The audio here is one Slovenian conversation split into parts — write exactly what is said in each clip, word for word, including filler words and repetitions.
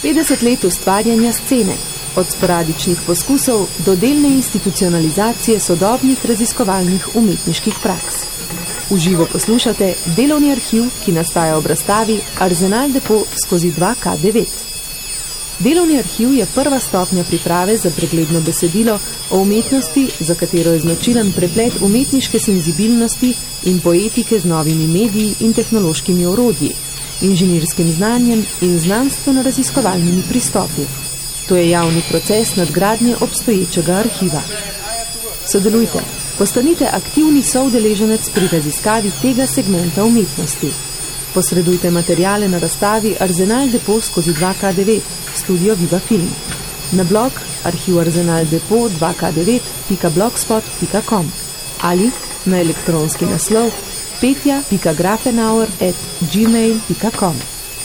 petdeset let ustvarjanja scene, od sporadičnih poskusov do delne institucionalizacije sodobnih raziskovalnih umetniških praks. V živo poslušate delovni arhiv, ki nastaja ob razstavi Arsenal Depot skozi dva ka devet. Delovni arhiv je prva stopnja priprave za pregledno besedilo o umetnosti, za katero je značilen preplet umetniške senzibilnosti in poetike z novimi mediji in tehnološkimi orodji, inženirskim znanjem in znanstveno-raziskovalnimi pristopi. To je javni proces nadgradnje obstoječega arhiva. Sodelujte, postanite aktivni soudeleženec pri raziskavi tega segmenta umetnosti. Posredujte materijale na razstavi Arsenal Depot skozi dva ka devet, studio Viva Film. Na blog arhiv arsenal depot dva ka devet pika blogspot pika com ali na elektronski naslov petja pika grafenauer at gmail pika com.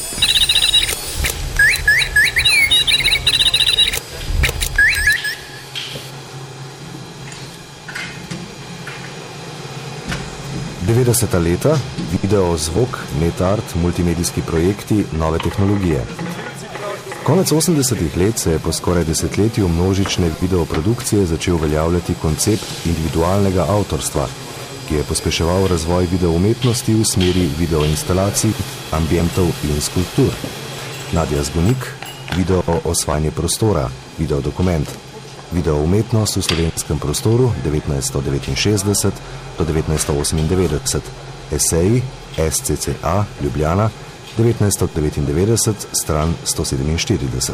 devetdeseta leta, video, zvok, netart, multimedijski projekti, nove tehnologije. Konec osemdesetih let se je po skoraj desetletju množične videoprodukcije začel uveljavljati koncept individualnega avtorstva, ki je pospeševal razvoj videoumetnosti v smeri videoinstalacij, ambientov in skulptur. Nadja Zgonik, video osvajanje prostora, videodokument. Videoumetnost v slovenskem prostoru devetnajststo devetinšestdeset do devetnajststo osemindevetdeset. Eseji S C C A Ljubljana devetnajststo devetindevetdeset, stran sto sedeminštirideset.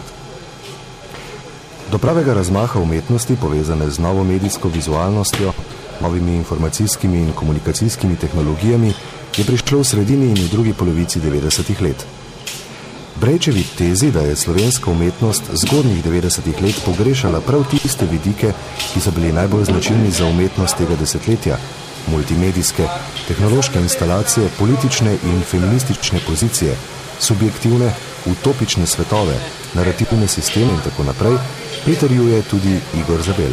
Do pravega razmaha umetnosti, povezane z novo medijsko vizualnostjo, novimi informacijskimi in komunikacijskimi tehnologijami, je prišlo v sredini in v drugi polovici devetdesetih let. Brejčevi tezi, da je slovenska umetnost zgodnjih devetdesetih let pogrešala prav tiste vidike, ki so bili najbolj značilni za umetnost tega desetletja, multimedijske, tehnološke instalacije, politične in feministične pozicije, subjektivne, utopične svetove, narativne sisteme in tako naprej, pritrjuje tudi Igor Zabel.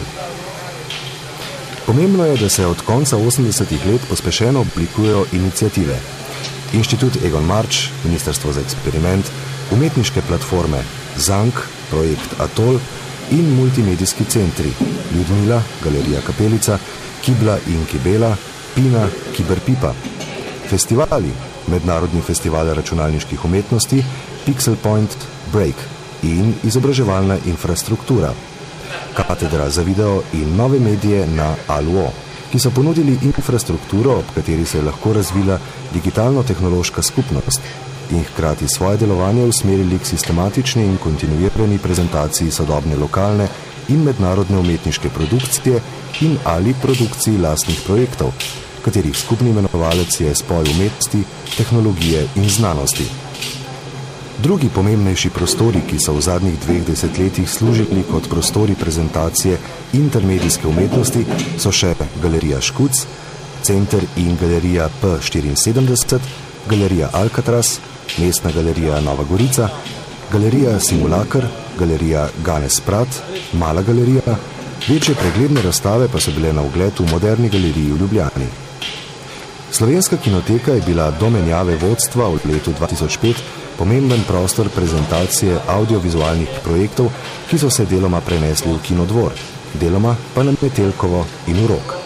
Pomembno je, da se od konca osemdesetih let pospešeno oblikujejo iniciative. Inštitut Egon Marč, Ministrstvo za eksperiment, umetniške platforme Zank, projekt Atol in multimedijski centri Ljudmila, Galerija Kapelica, Kibla in Kibela, Pina, Kiberpipa. Festivali, Mednarodni festival računalniških umetnosti, Pixel Point, Break in izobraževalna infrastruktura. Katedra za video in nove medije na Aluo, ki so ponudili infrastrukturo, ob kateri se je lahko razvila digitalno-tehnološka skupnost in hkrati svoje delovanje usmerili k sistematični in kontinuirani prezentaciji sodobne lokalne in mednarodne umetniške produkcije in ali produkciji lastnih projektov, katerih skupni imenovalec je spoj umetnosti, tehnologije in znanosti. Drugi pomembnejši prostori, ki so v zadnjih dveh desetletjih služili kot prostori prezentacije intermedijske umetnosti, so še Galerija Škuc, Center in Galerija P štiriinsedemdeset, Galerija Alcatraz, Mestna galerija Nova Gorica, Galerija Simulakr, Galerija Ganes Prat, Mala galerija, večje pregledne razstave pa so bile na ogled v Moderni galeriji v Ljubljani. Slovenska kinoteka je bila do menjave vodstva v letu dva tisoč pet pomemben prostor prezentacije audiovizualnih projektov, ki so se deloma prenesli v Kinodvor, deloma pa na Metelkovo in v Rog.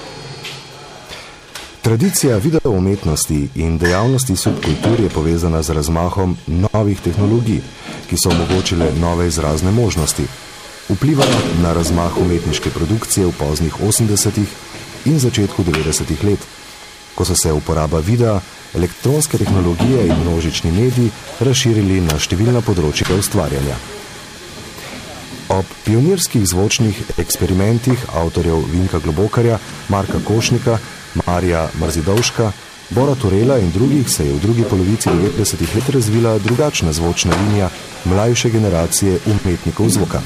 Tradicija videoumetnosti in dejavnosti subkultur je povezana z razmahom novih tehnologij, ki so omogočile nove izrazne možnosti, vplivala na razmah umetniške produkcije v poznih osemdesetih in začetku devetdesetih let, ko so se uporaba videa, elektronske tehnologije in množični mediji razširili na številna področja ustvarjanja. Ob pionirskih zvočnih eksperimentih avtorjev Vinka Globokarja, Marka Košnika, Marija Mrzidovška, Bora Turela in drugih se je v drugi polovici devetdesetih let razvila drugačna zvočna linija mlajše generacije umetnikov zvoka.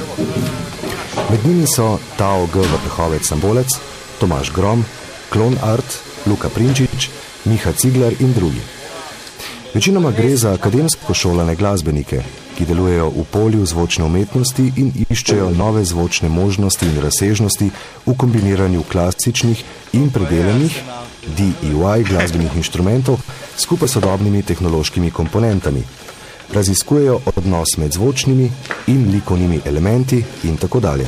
Med njimi so Tao G. Vrhovec Sambolec, Tomaž Grom, Klon Art, Luka Prinčič, Miha Ciglar in drugi. Večinoma gre za akademsko šolane glasbenike, ki delujejo v polju zvočne umetnosti in iščejo nove zvočne možnosti in razsežnosti v kombiniranju klasičnih in predelanih D I Y glasbenih inštrumentov skupaj s sodobnimi tehnološkimi komponentami. raziskujejo odnos med zvočnimi in likovnimi elementi in tako dalje.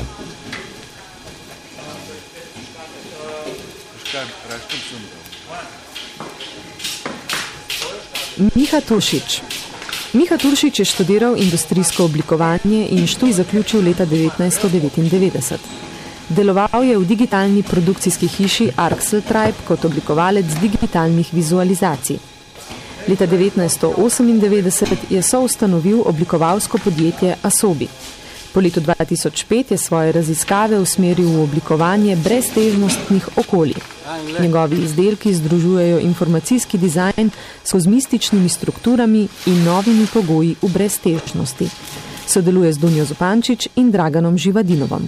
Miha Turšič. Miha Turšič je študiral industrijsko oblikovanje in študij zaključil leta devetnajststo devetindevetdeset. Deloval je v digitalni produkcijski hiši Arxel Tribe kot oblikovalec digitalnih vizualizacij. Leta devetnajststo osemindevetdeset je soustanovil oblikovalsko podjetje Asobi. Po letu dva tisoč pet je svoje raziskave usmeril v oblikovanje breztežnostnih okolij. Njegovi izdelki združujejo informacijski dizajn s kozmističnimi strukturami in novimi pogoji v breztežnosti. Sodeluje z Dunjo Zupančič in Draganom Živadinovom.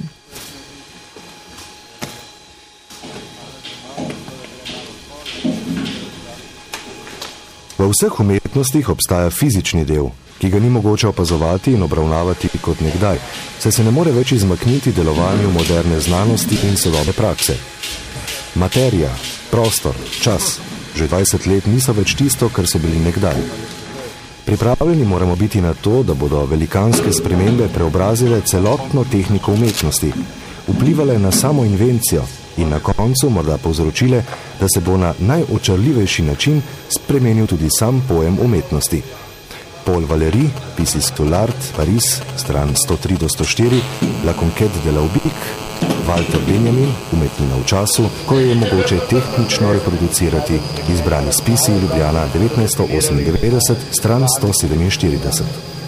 V vseh umetnostih obstaja fizični del, ki ga ni mogoče opazovati in obravnavati kot nekdaj, saj se ne more več izmakniti delovanju moderne znanosti in sodobne prakse. Materija, prostor, čas, že dvajset let niso več tisto, kar so bili nekdaj. Pripravljeni moramo biti na to, da bodo velikanske spremembe preobrazile celotno tehniko umetnosti, vplivale na samo invencijo in na koncu morda povzročile, da se bo na najočarljivejši način spremenil tudi sam pojem umetnosti. Paul Valéry, Piscis to l'Art, Paris, stran sto tri do sto štiri, La Conquête de l'Aubique, Walter Benjamin, Umetnina v času, ko je mogoče tehnično reproducirati izbrani spisi, Ljubljana devetnajststo osemindevetdeset, stran sto sedeminštirideset.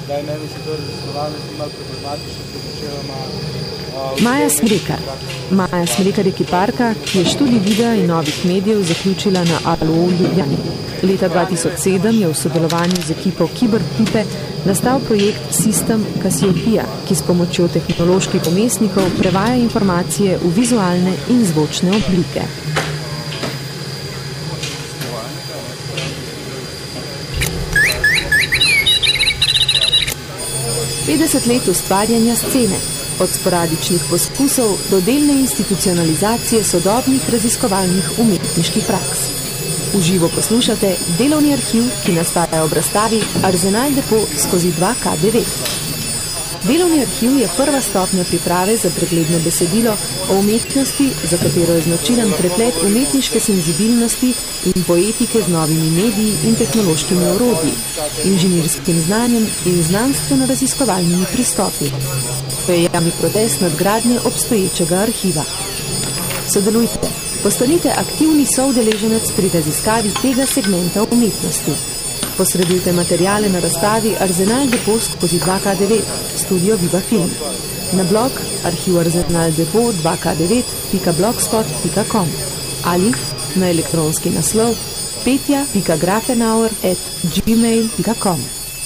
Maja Smrekar. Maja Smrekar je kiparka, ki je študij videa in novih medijev zaključila na A L O v Ljubljani. Leta dva tisoč sedem je v sodelovanju z ekipo Kiberpipe nastal projekt Sistem Cassiopeia, ki s pomočjo tehnoloških umestnikov prevaja informacije v vizualne in zvočne oblike. petdeset let ustvarjanja scene. Od sporadičnih poskusov do delne institucionalizacije sodobnih raziskovalnih umetniških praks. V živo poslušate delovni arhiv, ki nastaja ob razstavi Arsenal Depot skozi dva K devet. Delovni arhiv je prva stopnja priprave za pregledno besedilo o umetnosti, za katero je značilen preplet umetniške senzibilnosti in poetike z novimi mediji in tehnološkimi orodji, inženirskim znanjem in znanstveno-raziskovalnimi pristopi. To je javni protest nadgradnje obstoječega arhiva. Sodelujte, postanite aktivni soudeleženec pri raziskavi tega segmenta umetnosti. Posredujte materijale na razstavi Arsenal Depot skozi dva K devet, studio Viva Film. Na blog arhiv arsenal depot dva K devet pika blogspot pika com ali na elektronski naslov petja pika grafenauer at gmail pika com.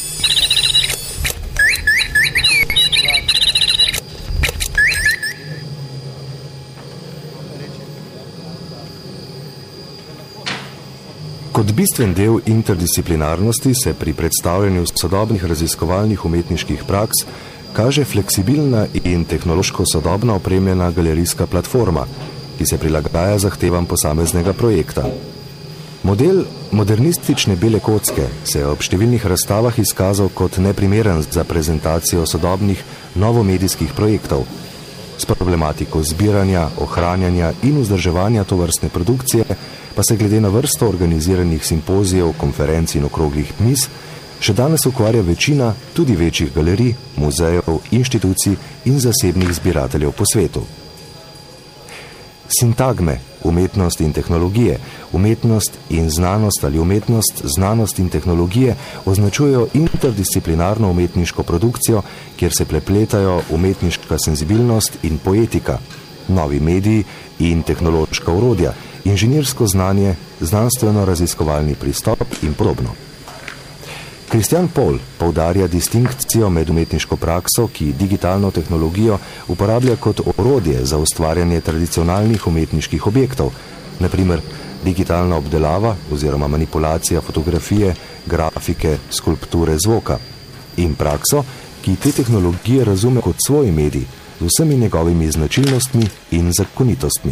Kot bistven del interdisciplinarnosti se pri predstavljanju sodobnih raziskovalnih umetniških praks kaže fleksibilna in tehnološko sodobna opremljena galerijska platforma, ki se prilagaja zahtevam posameznega projekta. Model modernistične bele kocke se je ob številnih razstavah izkazal kot neprimeren za prezentacijo sodobnih novomedijskih projektov. S problematiko zbiranja, ohranjanja in vzdrževanja tovrstne produkcije pa se glede na vrsto organiziranih simpozijev, konferenc in okroglih miz še danes ukvarja večina tudi večjih galerij, muzejev, inštitucij in zasebnih zbirateljev po svetu. Sintagme, umetnost in tehnologije, umetnost in znanost ali umetnost, znanost in tehnologije označujejo interdisciplinarno umetniško produkcijo, kjer se prepletajo umetniška senzibilnost in poetika, novi mediji in tehnološka orodja, inženirsko znanje, znanstveno-raziskovalni pristop in podobno. Christian Paul poudarja distinkcijo med umetniško prakso, ki digitalno tehnologijo uporablja kot orodje za ustvarjanje tradicionalnih umetniških objektov, na primer digitalna obdelava oziroma manipulacija fotografije, grafike, skulpture, zvoka, in prakso, ki te tehnologije razume kot svoj medij z vsemi njegovimi značilnostmi in zakonitostmi.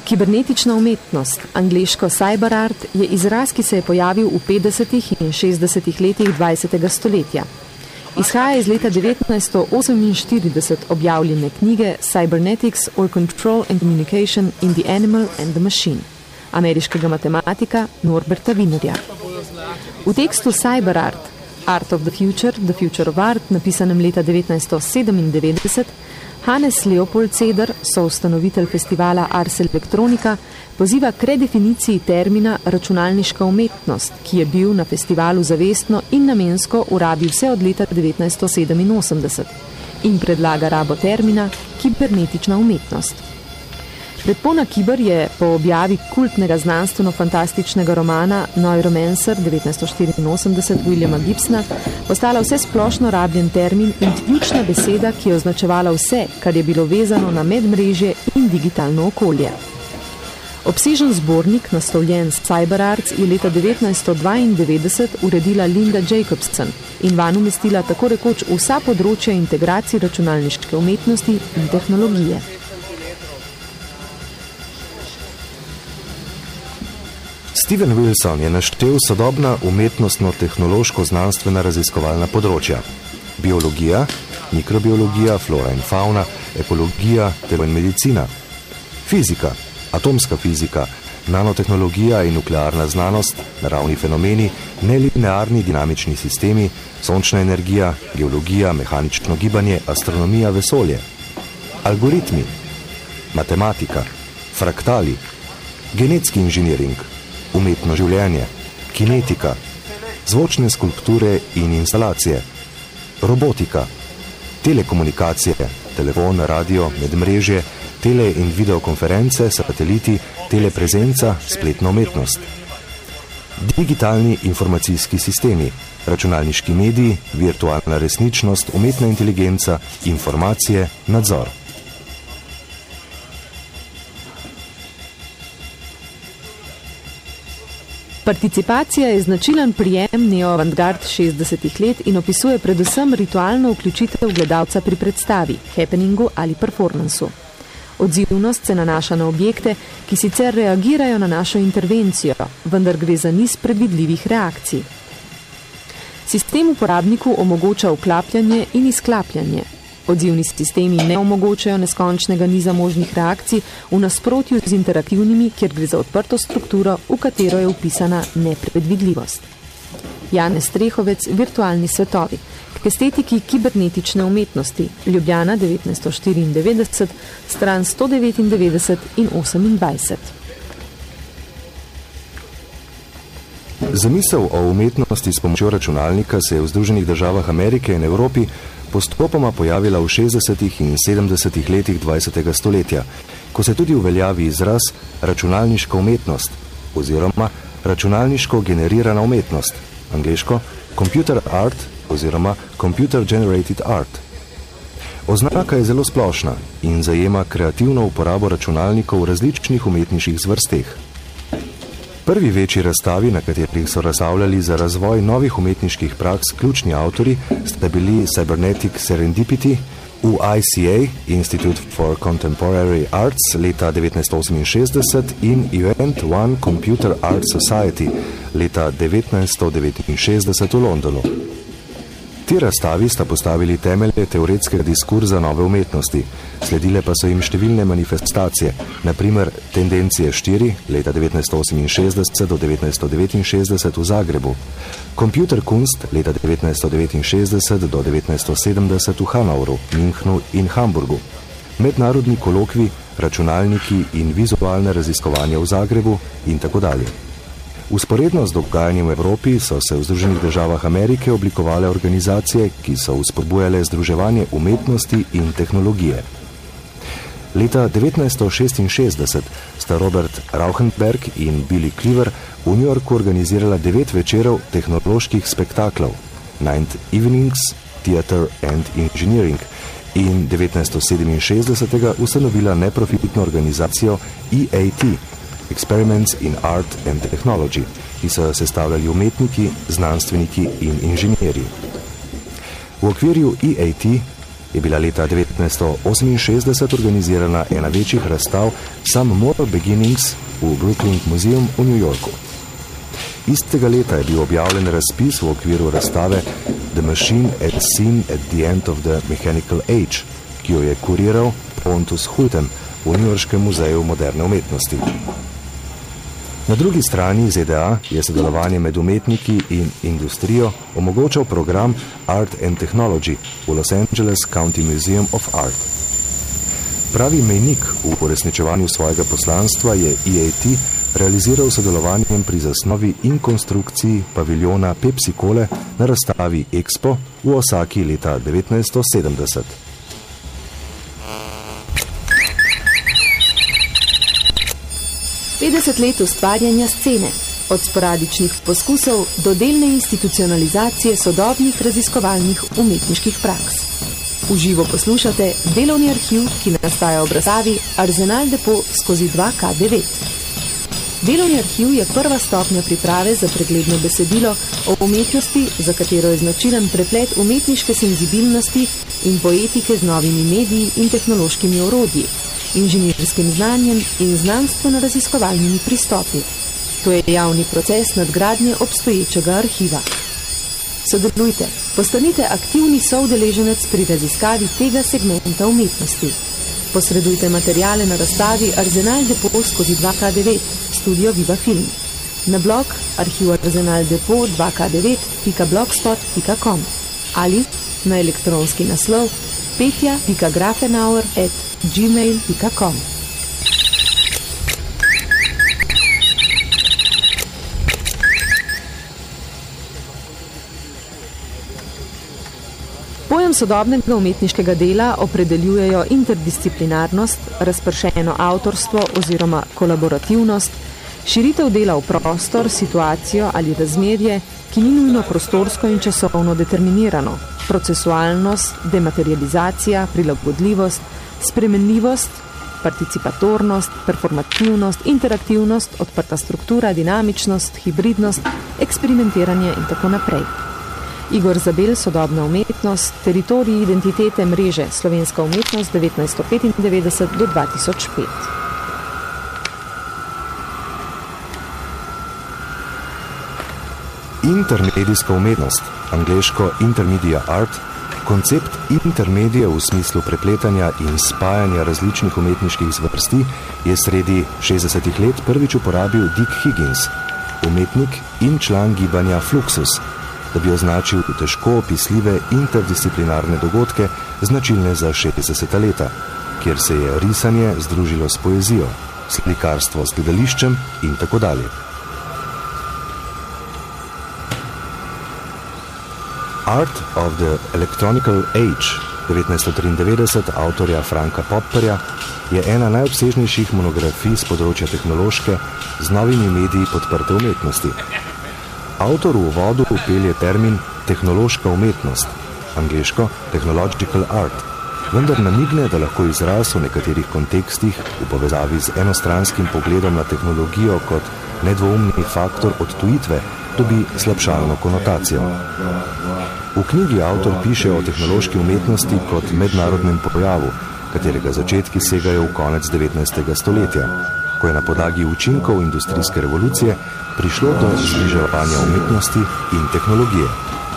Kibernetična umetnost, angleško cyberart, je izraz, ki se je pojavil v petdesetih in šestdesetih letih dvajsetega stoletja. Izhaja iz leta devetnajststo oseminštirideset objavljene knjige Cybernetics or Control and Communication in the Animal and the Machine ameriškega matematika Norberta Wienerja. V tekstu Cyberart, Art of the Future, The Future of Art, napisanem leta devetnajststo sedemindevetdeset, Hannes Leopold Ceder, soustanovitelj festivala Ars Electronica, poziva k redefiniciji termina računalniška umetnost, ki je bil na festivalu zavestno in namensko v rabi vse od leta devetnajststo sedeminosemdeset in predlaga rabo termina kibernetična umetnost. Predpona Kiber je po objavi kultnega znanstveno-fantastičnega romana Neuromancer devetnajststo štiriinosemdeset Williama Gibsona postala vse splošno rabljen termin in ključna beseda, ki je označevala vse, kar je bilo vezano na medmrežje in digitalno okolje. Obsežen zbornik, naslovljen Cyberarts, je leta devetnajststo dvaindevetdeset uredila Linda Jacobson in vanj umestila tako rekoč vsa področja integracije računalniške umetnosti in tehnologije. Steven Wilson je naštel sodobna umetnostno-tehnološko-znanstvena raziskovalna področja. Biologija, mikrobiologija, flora in fauna, ekologija ter medicina. Fizika, atomska fizika, nanotehnologija in nuklearna znanost, naravni fenomeni, nelinearni dinamični sistemi, sončna energija, geologija, mehanično gibanje, astronomija, vesolje. Algoritmi, matematika, fraktali, genetski inženiring, umetno življenje, kinetika, zvočne skulpture in instalacije, robotika, telekomunikacije, telefon, radio, medmrežje, tele- in videokonference, sateliti, teleprezenca, spletna umetnost. Digitalni informacijski sistemi, računalniški mediji, virtualna resničnost, umetna inteligenca, informacije, nadzor. Participacija je značilen prijem neo-avantgard šestdesetih let in opisuje predvsem ritualno vključitev gledalca pri predstavi, happeningu ali performansu. Odzivnost se nanaša na objekte, ki sicer reagirajo na našo intervencijo, vendar gre za niz predvidljivih reakcij. Sistem uporabniku omogoča vklapljanje in izklapljanje. Odzivni sistemi ne omogočajo neskončnega niza možnih reakcij v nasprotju z interaktivnimi, kjer gre za odprto strukturo, v katero je vpisana nepredvidljivost. Janez Strehovec, Virtualni svetovi, k estetiki kibernetične umetnosti, Ljubljana devetnajststo štiriindevetdeset, stran sto devetindevetdeset in osemindvajset. Zamisel o umetnosti s pomočjo računalnika se je v Združenih državah Amerike in Evropi postopoma pojavila v šestdesetih in sedemdesetih letih dvajsetega stoletja, ko se tudi uveljavi izraz računalniška umetnost oziroma računalniško generirana umetnost, angleško computer art oziroma computer generated art. Oznaka je zelo splošna in zajema kreativno uporabo računalnikov v različnih umetniških zvrsteh. Prvi večji razstavi, na katerih so razstavljali za razvoj novih umetniških praks ključni avtori, sta bili Cybernetic Serendipity v I C A, Institute for Contemporary Arts, leta devetnajststo oseminšestdeset in Event One Computer Art Society, leta devetnajststo devetinšestdeset v Londonu. Ti razstavi sta postavili temelje teoretskega diskurza nove umetnosti, sledile pa so jim številne manifestacije, na primer Tendencije štiri, leta devetnajststo oseminšestdeset do devetnajststo devetinšestdeset v Zagrebu, Computerkunst, leta devetnajststo devetinšestdeset do devetnajststo sedemdeset v Hanovru, Münchnu in Hamburgu, mednarodni kolokvi, računalniki in vizualne raziskovanja v Zagrebu in tako dalje. Usporedno z dogajanjem v Evropi so se v Združenih državah Amerike oblikovale organizacije, ki so vzpodbujale združevanje umetnosti in tehnologije. Leta devetnajststo šestinšestdeset sta Robert Rauschenberg in Billy Cleaver v New Yorku organizirala devet večerov tehnoloških spektaklov, Ninth Evenings, Theater and Engineering, in devetnajststo sedeminšestdesetega ustanovila neprofitno organizacijo E A T, Experiments in Art and Technology, ki so sestavljali umetniki, znanstveniki in inženirji. V okvirju E A T je bila leta devetnajststo oseminšestdeset organizirana ena večjih razstav Some More Beginnings v Brooklyn Museum v New Yorku. Istega leta je bil objavljen razpis v okviru razstave The Machine as Seen at the End of the Mechanical Age, ki jo je kuriral Pontus Hulten v Newyorškem muzeju moderne umetnosti. Na drugi strani Z D A je sodelovanje med umetniki in industrijo omogočal program Art and Technology v Los Angeles County Museum of Art. Pravi mejnik v uresničevanju svojega poslanstva je E A T realiziral sodelovanjem pri zasnovi in konstrukciji paviljona Pepsi-Cole na razstavi Expo v Osaki leta devetnajststo sedemdeset. petdeset let ustvarjanja scene, od sporadičnih poskusov do delne institucionalizacije sodobnih raziskovalnih umetniških praks. V živo poslušate delovni arhiv, ki nastaja ob razstavi Arsenal Depot skozi dva K devet. Delovni arhiv je prva stopnja priprave za pregledno besedilo o umetnosti, za katero je značilen preplet umetniške senzibilnosti in poetike z novimi mediji in tehnološkimi orodji, inženirskim znanjem in znanstveno-raziskovalnimi pristopi. To je javni proces nadgradnje obstoječega arhiva. Sodelujte, postanite aktivni soudeleženec pri raziskavi tega segmenta umetnosti. Posredujte materijale na razstavi Arsenal Depot skozi dva K devet, studio Viva Film. Na blog arhiv arsenal depot dva K devet pika blogspot pika com ali na elektronski naslov petja pika grafenauer at gmail pika com. Pojem sodobnega umetniškega dela opredeljujejo interdisciplinarnost, razpršeno avtorstvo oziroma kolaborativnost, širitev dela v prostor, situacijo ali razmerje, ki ni nujno prostorsko in časovno determinirano, procesualnost, dematerializacija, prilagodljivost, spremenljivost, participatornost, performativnost, interaktivnost, odprta struktura, dinamičnost, hibridnost, eksperimentiranje in tako naprej. Igor Zabel, Sodobna umetnost, teritorij identitete mreže Slovenska umetnost devetnajststo petindevetdeset do dva tisoč pet. Intermedijska umetnost, angleško intermedia art, koncept intermedije v smislu prepletanja in spajanja različnih umetniških zvrsti je sredi šestdesetih let prvič uporabil Dick Higgins, umetnik in član gibanja Fluxus, da bi označil težko opisljive interdisciplinarne dogodke, značilne za šestdeseta leta, kjer se je risanje združilo s poezijo, slikarstvo s gledališčem in tako dalje. Art of the Electronical Age devetnajststo triindevetdeset avtorja Franka Popperja je ena najobsežnejših monografij z področja tehnološke z novimi mediji podprte umetnosti. Avtor v uvodu upelje termin tehnološka umetnost, angleško technological art, vendar namigne, da lahko izraz v nekaterih kontekstih v povezavi z enostranskim pogledom na tehnologijo kot nedvoumni faktor odtujitve dobi slabšalno konotacijo. V knjigi avtor piše o tehnološki umetnosti kot mednarodnem pojavu, katerega začetki segajo v konec devetnajstega stoletja, ko je na podlagi učinkov industrijske revolucije prišlo do zbliževanja umetnosti in tehnologije.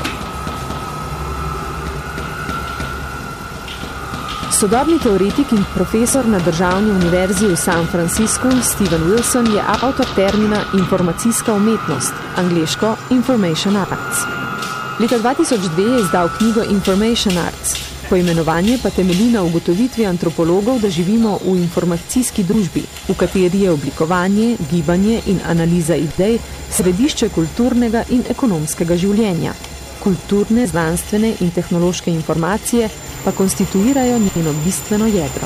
Sodobni teoretik in profesor na Državni univerzi v San Franciscu Steven Wilson je avtor termina informacijska umetnost, angleško Information Arts. Leta dva tisoč dve je izdal knjigo Information Arts, poimenovanje pa temelji na ugotovitvi antropologov, da živimo v informacijski družbi, v kateri je oblikovanje, gibanje in analiza idej središče kulturnega in ekonomskega življenja. Kulturne, znanstvene in tehnološke informacije pa konstituirajo njeno bistveno jedro.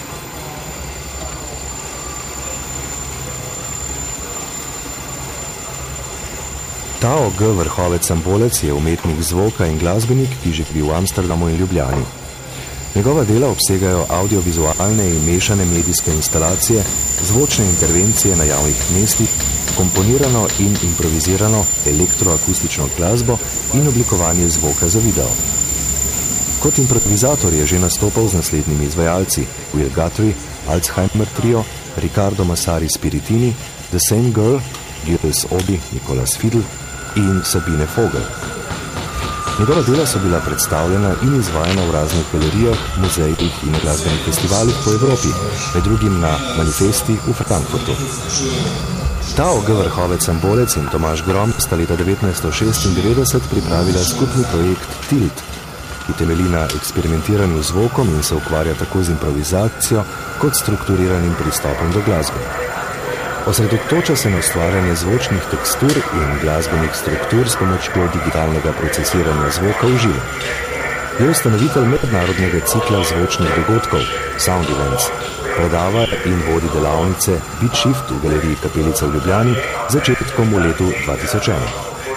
Tao G. Vrhovec-Sambolec je umetnik zvoka in glasbenik, ki živi v Amsterdamu in Ljubljani. Njegova dela obsegajo audiovizualne in mešane medijske instalacije, zvočne intervencije na javnih mestih, komponirano in improvizirano elektroakustično glasbo in oblikovanje zvoka za video. Kot improvizator je že nastopal z naslednjimi izvajalci Will Guthrie, Alzheimer Trio, Riccardo Massari Spiritini, The Same Girl, Gilles Obi, Nicolas Fiedel in Sabine Vogel. Njegova dela so bila predstavljena in izvajana v raznih galerijah, muzejih in glasbenih festivalih po Evropi, med drugim na Manifesti v Frankfurtu. Tao G. Vrhovec Sambolec in Tomaž Grom sta leta devetnajststo šestindevetdeset pripravila skupni projekt Tilt, ki temelji na eksperimentiranju z zvokom in se ukvarja tako z improvizacijo kot strukturiranim pristopom do glasbe. Osredotoča se na ustvarjanje zvočnih tekstur in glasbenih struktur s pomočjo digitalnega procesiranja zvoka v živo. Je ustanovitelj mednarodnega cikla zvočnih dogodkov Sound Events, predava in vodi delavnice Beat Shift v galeriji Kapelica v Ljubljani začetkom v letu dva tisoč ena.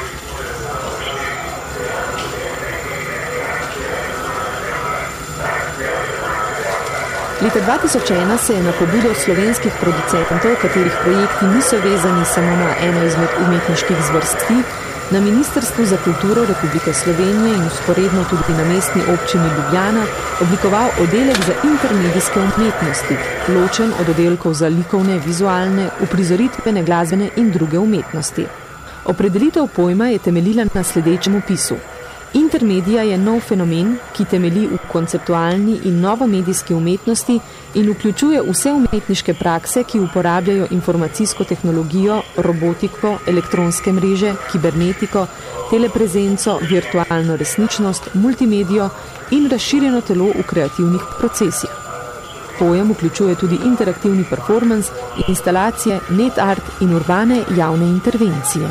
Leta dva tisoč ena se je na pobudo slovenskih producentov, katerih projekti niso vezani samo na eno izmed umetniških zvrstvi, na Ministrstvu za kulturo Republike Slovenije in vzporedno tudi na mestni občini Ljubljana oblikoval oddelek za intermedijske umetnosti, ločen od oddelkov za likovne, vizualne, uprizoritvene, glasbene in druge umetnosti. Opredelitev pojma je temeljila na sledečem opisu. Intermedija je nov fenomen, ki temelji v konceptualni in novomedijski umetnosti in vključuje vse umetniške prakse, ki uporabljajo informacijsko tehnologijo, robotiko, elektronske mreže, kibernetiko, teleprezenco, virtualno resničnost, multimedijo in razširjeno telo v kreativnih procesih. Pojem vključuje tudi interaktivni performance, instalacije, net art in urbane javne intervencije.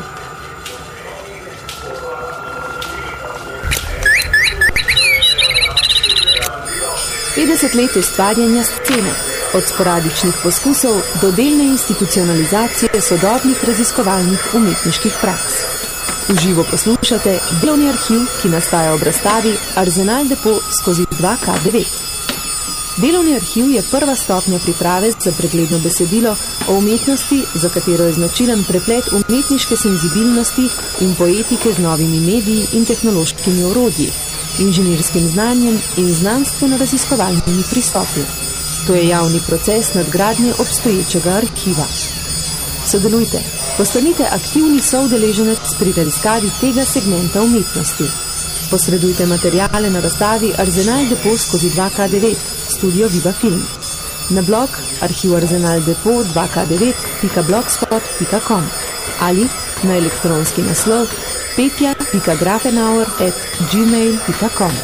petdeset let ustvarjanja scene, od sporadičnih poskusov do delne institucionalizacije sodobnih raziskovalnih umetniških praks. V živo poslušate delovni arhiv, ki nastaja ob razstavi Arsenal Depot skozi dva K devet. Delovni arhiv je prva stopnja priprave za pregledno besedilo o umetnosti, za katero je značilen preplet umetniške senzibilnosti in poetike z novimi mediji in tehnološkimi orodji, inženirskim znanjem in znanstveno-raziskovalnimi pristopi. To je javni proces nadgradnje obstoječega arhiva. Sodelujte, postanite aktivni soudeleženec pri raziskavi tega segmenta umetnosti. Posredujte materijale na razstavi Arsenal Depot skozi dva K devet, studio Viva Film. Na blog arhiv arsenal depot dva K devet pika blogspot pika com ali na elektronski naslov petja pika grafenauer at gmail pika com.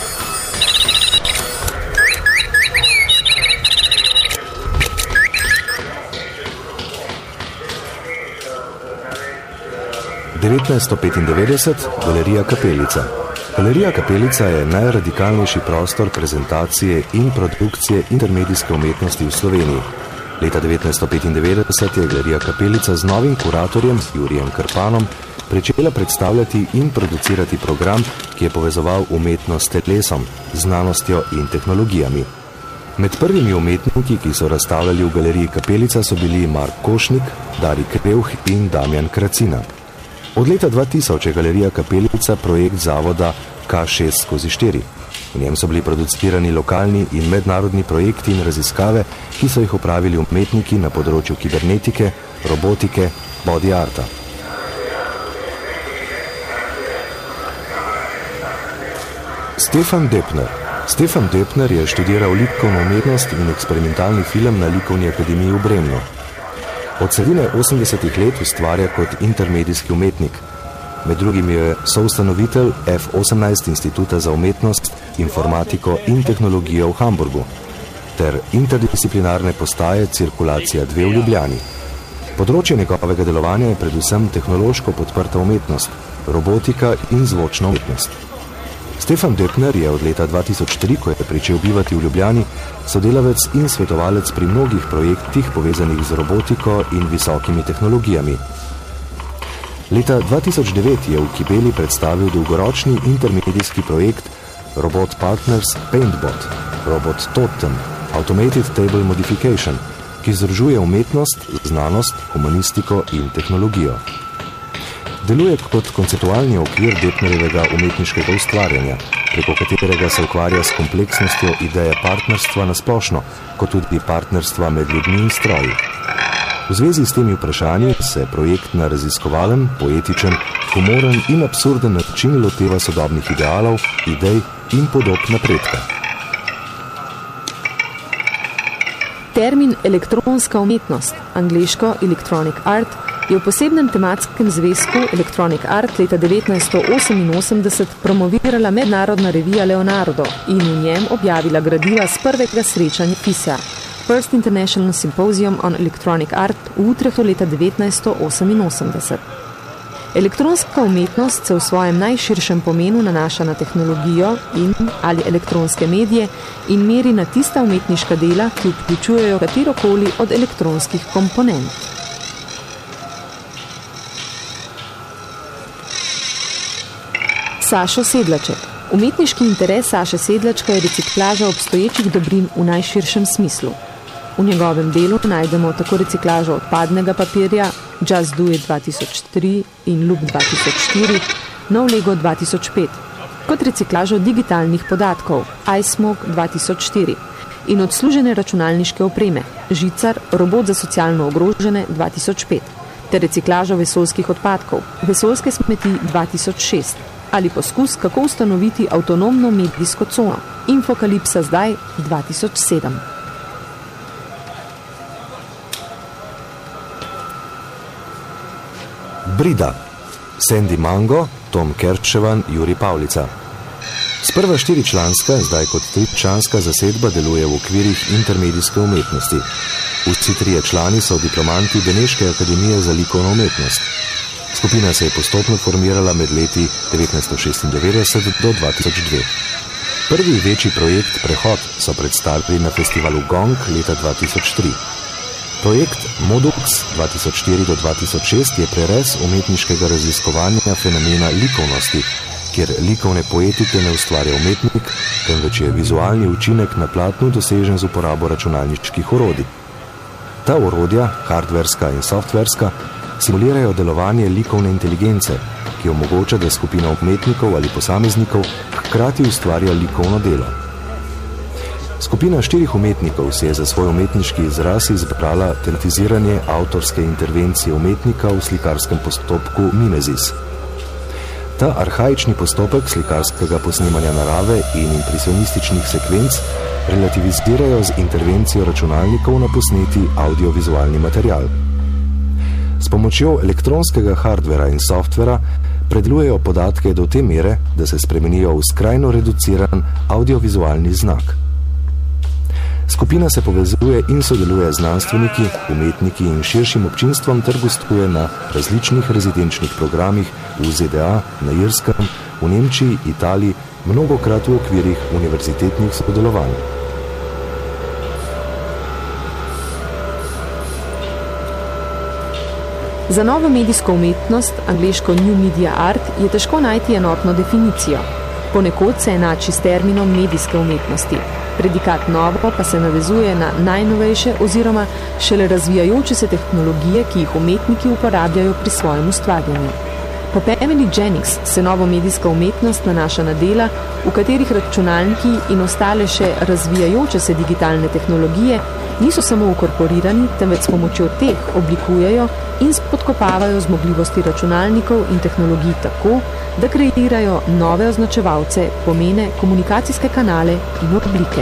devetnajststo petindevetdeset, Galerija Kapelica. Galerija Kapelica je najradikalnejši prostor prezentacije in produkcije intermedijske umetnosti v Sloveniji. Leta devetnajststo petindevetdeset je Galerija Kapelica z novim kuratorjem Jurijem Krpanom pričela predstavljati in producirati program, ki je povezoval umetnost s telesom, znanostjo in tehnologijami. Med prvimi umetniki, ki so razstavljali v Galeriji Kapelica, so bili Mark Košnik, Dari Krevh in Damjan Kracina. Od leta dva tisoč je Galerija Kapelica projekt zavoda K šest skozi štiri. V njem so bili producirani lokalni in mednarodni projekti in raziskave, ki so jih opravili umetniki na področju kibernetike, robotike, body arta. Stefan Depner. Stefan Depner je študiral likovno umetnost in eksperimentalni film na Likovni akademiji v Bremnu. Od sredine osemdesetih let ustvarja kot intermedijski umetnik. Med drugim je soustanovitelj F osemnajst Instituta za umetnost, informatiko in tehnologijo v Hamburgu ter interdisciplinarne postaje Cirkulacija dve v Ljubljani. Področje njegovega delovanja je predvsem tehnološko podprta umetnost, robotika in zvočna umetnost. Stefan Depner je od leta dva tisoč tri, ko je pričel bivati v Ljubljani, sodelavec in svetovalec pri mnogih projektih povezanih z robotiko in visokimi tehnologijami. Leta dva tisoč devet je v Kibeli predstavil dolgoročni intermedijski projekt Robot Partners Paintbot, Robot Totem, Automated Table Modification, ki združuje umetnost, znanost, humanistiko in tehnologijo. Deluje kot konceptualni okvir Depnerjevega umetniškega ustvarjanja, preko katerega se ukvarja s kompleksnostjo ideje partnerstva na splošno, kot tudi partnerstva med ljudmi in stroji. V zvezi s temi vprašanji se projekt na raziskovalen, poetičen, humoren in absurden način loteva sodobnih idealov, idej in podob napredka. Termin elektronska umetnost, angleško electronic art, je v posebnem tematskem zvezku Electronic Art leta devetnajststo oseminosemdeset promovirala mednarodna revija Leonardo in v njem objavila gradiva z prvega srečanja F I S A, First International Symposium on Electronic Art v Utrechtu leta devetnajststo oseminosemdeset. Elektronska umetnost se v svojem najširšem pomenu nanaša na tehnologijo in ali elektronske medije in meri na tista umetniška dela, ki vključujejo katerokoli od elektronskih komponent. Sašo Sedlaček. Umetniški interes Saše Sedlačka je reciklaža obstoječih dobrin v najširšem smislu. V njegovem delu najdemo tako reciklažo odpadnega papirja Just Do It dva tisoč tri in Loop dva tisoč štiri, nov Lego dva tisoč pet, kot reciklažo digitalnih podatkov iSmoke dva tisoč štiri in odslužene računalniške opreme Žicar, robot za socialno ogrožene dva tisoč pet, ter reciklažo vesoljskih odpadkov Vesoljske smeti dva tisoč šest ali poskus, kako ustanoviti avtonomno medijsko cono Infokalipsa zdaj dva tisoč sedem. Brida. Sandy Mango, Tom Kerčevan, Juri Pavlica. Sprva štiričlanska, zdaj kot tričlanska zasedba deluje v okvirih intermedijske umetnosti. Vsi trije člani so diplomanti Beneške akademije za likovno umetnost. Skupina se je postopno formirala med leti devetnajststo šestindevetdeset do dva tisoč dve. Prvi večji projekt Prehod so predstavili na festivalu Gong leta dva tisoč tri. Projekt Modux dva tisoč štiri do dva tisoč šest je prerez umetniškega raziskovanja fenomena likovnosti, kjer likovne poetike ne ustvarja umetnik, temveč je vizualni učinek na platnu dosežen z uporabo računalniških orodij. Ta orodja, hardverska in softverska, simulirajo delovanje likovne inteligence, ki omogoča, da skupina umetnikov ali posameznikov hkrati ustvarja likovno delo. Skupina štirih umetnikov si je za svoj umetniški izraz izbrala tematiziranje avtorske intervencije umetnika v slikarskem postopku mimezis. Ta arhaični postopek slikarskega posnemanja narave in impresionističnih sekvenc relativizirajo z intervencijo računalnikov na posneti audiovizualni material. S pomočjo elektronskega hardvera in softvera predelujejo podatke do te mere, da se spremenijo v skrajno reduciran audiovizualni znak. Skupina se povezuje in sodeluje z znanstveniki, umetniki in širšim občinstvom ter gostuje na različnih rezidenčnih programih v Z D A, na Irskem, v Nemčiji, Italiji, mnogokrat v okvirih univerzitetnih sodelovanj. Za novo medijsko umetnost, angleško New Media Art, je težko najti enotno definicijo. Ponekod se enači s terminom medijske umetnosti. Predikat novo pa se navezuje na najnovejše oziroma šele razvijajoče se tehnologije, ki jih umetniki uporabljajo pri svojem ustvarjanju. Po Pameli Jennings se novo medijska umetnost nanaša na dela, v katerih računalniki in ostale še razvijajoče se digitalne tehnologije niso samo ukorporirani, temveč s pomočjo teh oblikujejo in spodkopavajo zmogljivosti računalnikov in tehnologij tako, da kreirajo nove označevalce, pomene, komunikacijske kanale in oblike.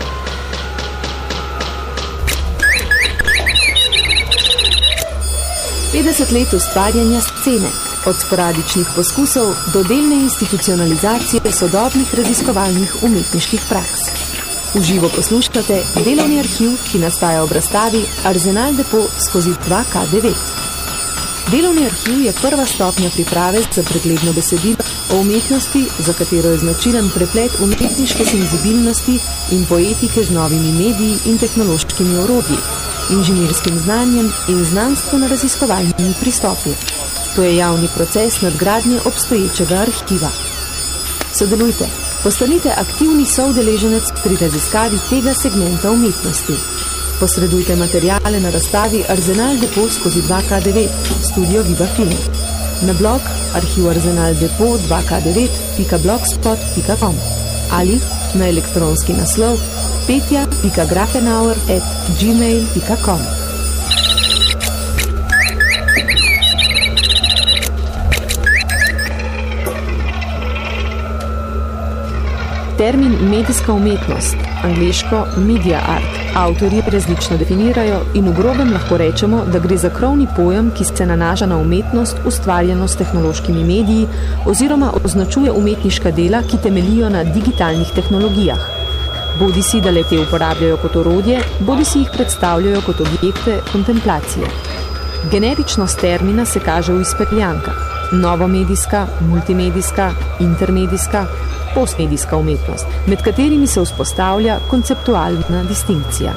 petdeset let ustvarjanja scene, od sporadičnih poskusov do delne institucionalizacije sodobnih raziskovalnih umetniških praks. V živo poslušate delovni arhiv, ki nastaja ob razstavi Arsenal Depot skozi dva K devet. Delovni arhiv je prva stopnja priprave za pregledno besedilo o umetnosti, za katero je značilen preplet umetniške senzibilnosti in poetike z novimi mediji in tehnološkimi orodji, inženirskim znanjem in znanstveno-raziskovalnimi pristopi. To je javni proces nadgradnje obstoječega arhiva. Sodelujte, postanite aktivni soudeleženec pri raziskavi tega segmenta umetnosti. Posredujte materijale na razstavi Arsenal Depot skozi dva K devet, studio Viva Film. na blog arhivarsenaldepo dva ka devet pika blogspot pika com ali na elektronski naslov petja pika grafenauer at gmail pika com. Termin medijska umetnost, angleško media art, avtorji različno definirajo in v grobem lahko rečemo, da gre za krovni pojem, ki se nanaša na umetnost, ustvarjeno s tehnološkimi mediji oziroma označuje umetniška dela, ki temelijo na digitalnih tehnologijah. Bodi si, da le te uporabljajo kot orodje, bodi si jih predstavljajo kot objekte kontemplacije. Generičnost termina se kaže v izpeljankah: novomedijska, multimedijska, intermedijska, postmedijska umetnost, med katerimi se vzpostavlja konceptualna distinkcija.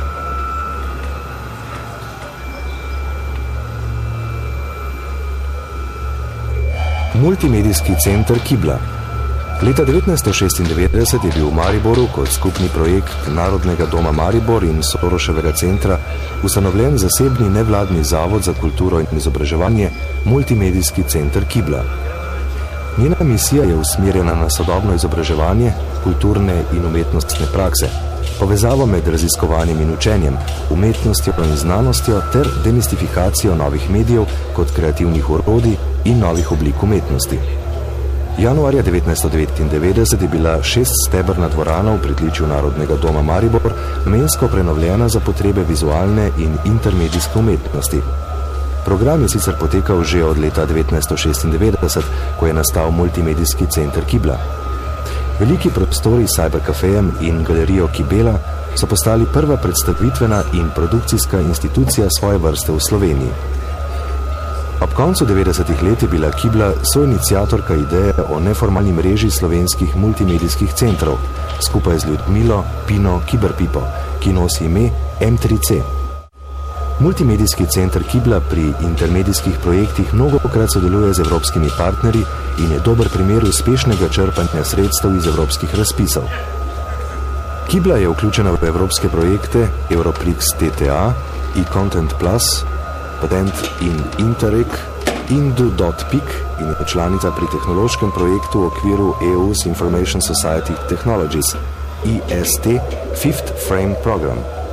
Multimedijski center Kibla. Leta devetnajststo šestindevetdeset je bil v Mariboru kot skupni projekt Narodnega doma Maribor in Soroševega centra ustanovljen zasebni nevladni zavod za kulturo in izobraževanje Multimedijski center Kibla. Njena misija je usmerjena na sodobno izobraževanje, kulturne in umetnostne prakse, povezavo med raziskovanjem in učenjem, umetnostjo in znanostjo ter demistifikacijo novih medijev kot kreativnih orodij in novih oblik umetnosti. Januarja devetnajststo devetindevetdeset je bila šeststebrna dvorana v pritličju Narodnega doma Maribor namensko prenovljena za potrebe vizualne in intermedijske umetnosti. Program je sicer potekal že od leta devetnajststo šestindevetdeset, ko je nastal Multimedijski center Kibla. Veliki prostori s cyberkafejem in galerijo Kibela so postali prva predstavitvena in produkcijska institucija svoje vrste v Sloveniji. Ob koncu devetdesetih let je bila Kibla soiniciatorka ideje o neformalni mreži slovenskih multimedijskih centrov, skupaj z Ljudmilo Pino Kiberpipo, ki nosi ime em tri ce. Multimedijski center Kibla pri intermedijskih projektih mnogokrat sodeluje z evropskimi partnerji in je dober primer uspešnega črpanja sredstev iz evropskih razpisov. Kibla je vključena v evropske projekte Europrix T T A, eContent Plus, Patent in Interreg, Indu dot P I C in je članica pri tehnološkem projektu v okviru E U's Information Society Technologies, I S T Fifth Frame Program.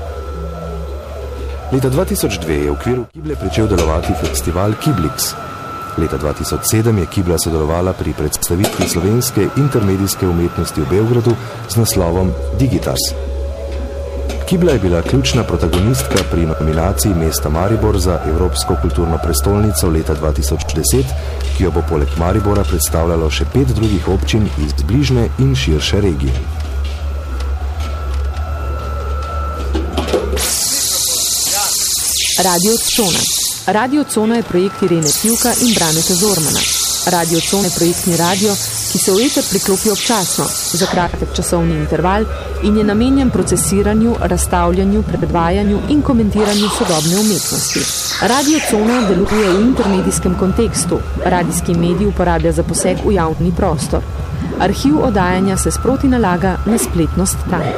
Leta dva tisoč dve je v okviru Kible pričel delovati festival Kiblix. Leta dva tisoč sedem je Kibla sodelovala pri predstavitvi slovenske intermedijske umetnosti v Beogradu z naslovom Digitas. Kibla je bila ključna protagonistka pri nominaciji mesta Maribor za Evropsko kulturno prestolnico leta dva tisoč deset, ki jo bo poleg Maribora predstavljalo še pet drugih občin iz bližnje in širše regije. Radio Cona. Radio Cona je projekt Irene Pivka in Braneta Zormana. Radio Cona je projektni radio, ki se v eter priklopi občasno, za kratek časovni interval in je namenjen procesiranju, razstavljanju, predvajanju in komentiranju sodobne umetnosti. Radio Cona deluje v intermedijskem kontekstu. Radijski medij uporablja za poseg v javni prostor. Arhiv oddajanja se sproti nalaga na spletno stran.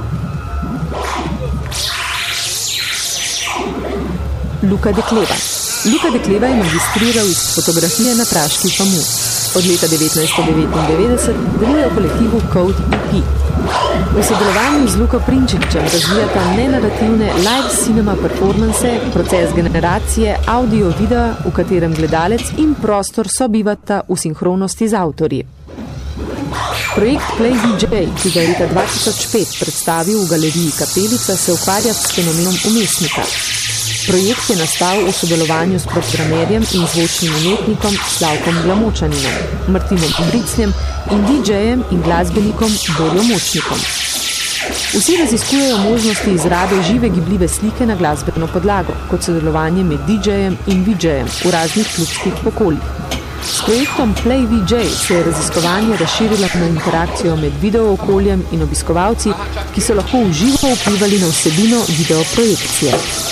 Luka Dekleva. Luka Dekleva je magistriral iz fotografije na praški F A M U. Od leta devetnajststo devetindevetdeset deluje v kolektivu Code E P. V sodelovanju z Luko Prinčičem razvijata nenarativne live cinema performance, proces generacije audio-videa, v katerem gledalec in prostor sobivata v sinhronosti z avtorji. Projekt Play V J, ki ga je leta dva tisoč pet predstavil v galeriji Kapelica, se ukvarja s fenomenom umestnika. Projekt je nastal v sodelovanju s programerjem in zvočnim umetnikom Slavkom Glamočaninom, Martinom Bricljem in D J-jem in glasbenikom Borjo Močnikom. Vsi raziskujejo možnosti izrabe žive gibljive slike na glasbeno podlago, kot sodelovanje med D J-jem in V J-jem v raznih klubskih okoljih. S projektom Play V J se je raziskovanje razširilo na interakcijo med video okoljem in obiskovalci, ki so lahko v živo vplivali na vsebino videoprojekcije.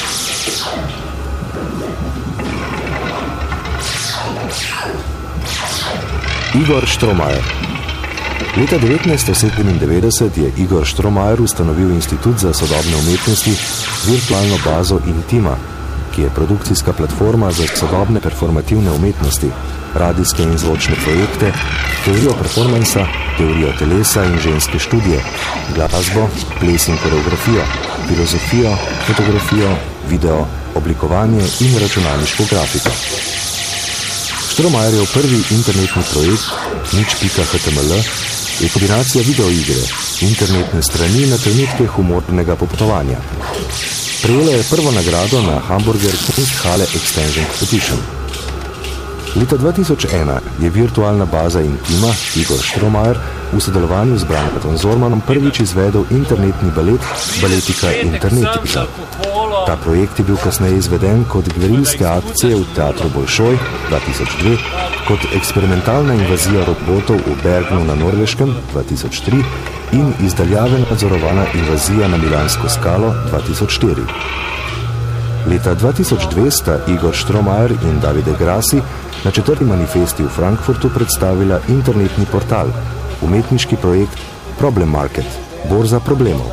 Igor Štromajer. Leta devetnajststo sedemindevetdeset je Igor Štromajer ustanovil Institut za sodobne umetnosti, virtualno bazo Intima, ki je produkcijska platforma za sodobne performativne umetnosti, radijske in zvočne projekte, teorijo performansa, teorijo telesa in ženske študije, glasbo, ples in koreografijo, filozofijo, fotografijo, video, oblikovanje in računalniško grafiko. Stromajerjev prvi internetni projekt nič pika h t m l je kombinacija videoigre, internetne strani na trenutke humornega popotovanja. Prejela je prvo nagrado na Hamburger Kunsthalle Extension Competition. Leta dva tisoč ena je virtualna baza Intima Igor Stromajer v sodelovanju z Brankatom Zormanom prvič izvedel internetni balet Baletika Internetika. Ta projekt je bil kasneje izveden kot gverilske akcije v Teatru Bolšoj dva tisoč dve, kot eksperimentalna invazija robotov v Bergnu na Norveškem dva tisoč tri in izdaljave nadzorovana invazija na Milansko skalo dva tisoč štiri. Leta dva tisoč dve sta Igor Stromajer in Davide Grassi na četrti manifesti v Frankfurtu predstavila internetni portal, umetniški projekt Problem Market, borza problemov.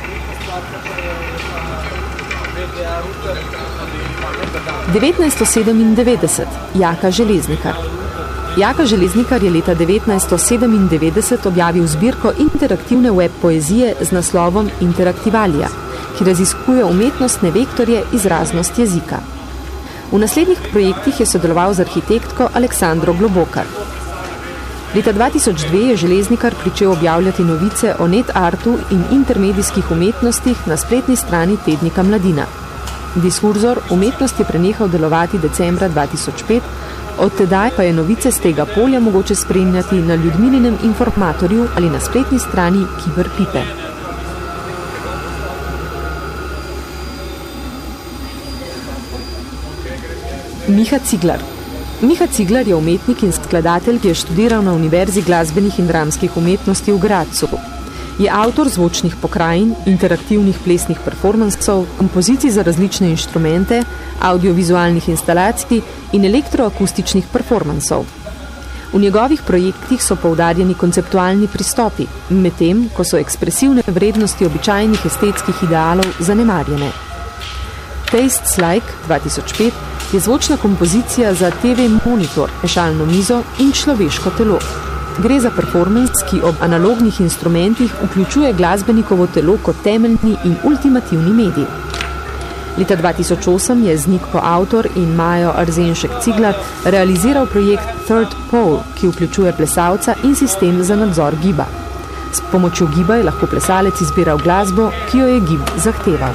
devetnajststo sedemindevetdeset. Jaka Železnikar. Jaka Železnikar je leta devetnajststo sedemindevetdeset objavil zbirko interaktivne web poezije z naslovom Interaktivalija, ki raziskuje umetnostne vektorje izraznost jezika. V naslednjih projektih je sodeloval z arhitektko Aleksandro Globokar. Leta dva tisoč dve je Železnikar pričel objavljati novice o net-artu in intermedijskih umetnostih na spletni strani tednika Mladina. Diskurzor umetnost je prenehal delovati decembra dva tisoč pet, od tedaj pa je novice z tega polja mogoče spremljati na Ljudmilinem informatorju ali na spletni strani Kiberpipe. Miha Ciglar. Miha Ciglar je umetnik in skladatelj, ki je študiral na Univerzi glasbenih in dramskih umetnosti v Gradcu. Je avtor zvočnih pokrajin, interaktivnih plesnih performansov, kompozicij za različne inštrumente, audiovizualnih instalacij in elektroakustičnih performansov. V njegovih projektih so poudarjeni konceptualni pristopi, medtem ko so ekspresivne vrednosti običajnih estetskih idealov zanemarjene. Tastes Like dva tisoč pet je zvočna kompozicija za te ve monitor, pešalno mizo in človeško telo. Gre za performance, ki ob analognih instrumentih vključuje glasbenikovo telo kot temeljni in ultimativni medij. Leta dva tisoč osem je Znikko avtor in Majo Arzenšek Ciglar realiziral projekt Third Pole, ki vključuje plesalca in sistem za nadzor giba. S pomočjo giba je lahko plesalec izbiral glasbo, ki jo je gib zahteval.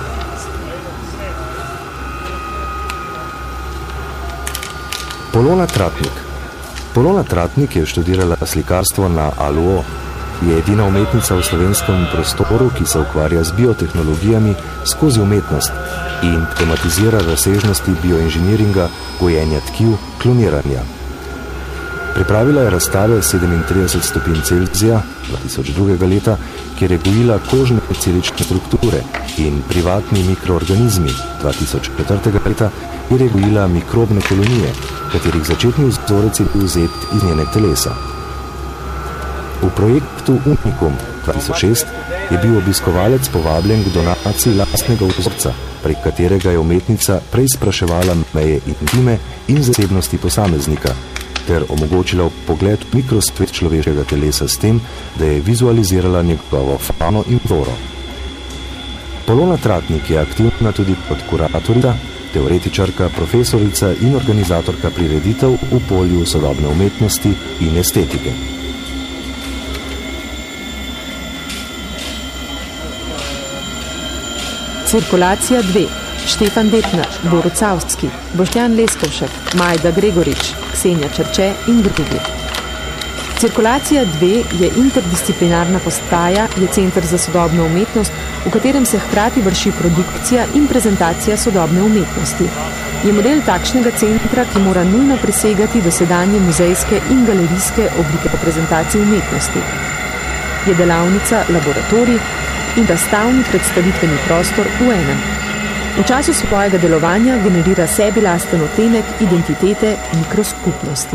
Polona Tratnik. Polona Tratnik je študirala slikarstvo na A L U O. Je edina umetnica v slovenskem prostoru, ki se ukvarja z biotehnologijami skozi umetnost in tematizira razsežnosti bioinženiringa, gojenja tkiv, kloniranja. Pripravila je razstave sedemintrideset stopinj Celzija dva tisoč drugega leta, kjer je gojila kožne celične strukture, in Privatni mikroorganizmi dva tisoč četrtega leta, kjer je gojila mikrobne kolonije, katerih začetni vzorec je bil vzet iz njene telesa. V projektu Unikum dva tisoč šest je bil obiskovalec povabljen k donaciji lastnega vzorca, prek katerega je umetnica prej spraševala meje intime in zasebnosti posameznika, ter omogočila pogled v mikrosvet človeškega telesa s tem, da je vizualizirala njegovo fauno in floro. Polona Tratnik je aktivna tudi kot kuratorica, teoretičarka, profesorica in organizatorka prireditev v polju sodobne umetnosti in estetike. Cirkulacija dve. Štefan Detnar, Borut Savski, Boštjan Leskovšek, Majda Gregorič, Ksenja Čerče in drugi. Cirkulacija dve je interdisciplinarna postaja, je center za sodobno umetnost, v katerem se hkrati vrši produkcija in prezentacija sodobne umetnosti. Je model takšnega centra, ki mora nujno presegati dosedanje muzejske in galerijske oblike prezentacije umetnosti. Je delavnica, laboratorij in razstavni predstavitveni prostor v enem. V času svojega delovanja generira sebi lasten odtenek identitete mikroskupnosti.